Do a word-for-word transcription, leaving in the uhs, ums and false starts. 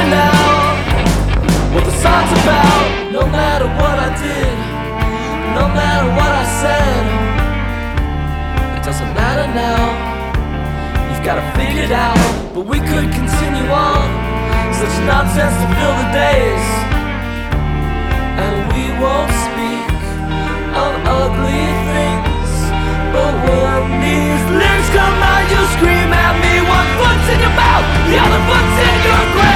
matter now what the song's about. No matter what I did, no matter what I said, it doesn't matter now. You've got to figure it out. But we could continue on, such nonsense to fill the days, and we won't speak of ugly things. But when these lyrics come out, you scream at me. One foot's in your mouth, the other foot's in your grave.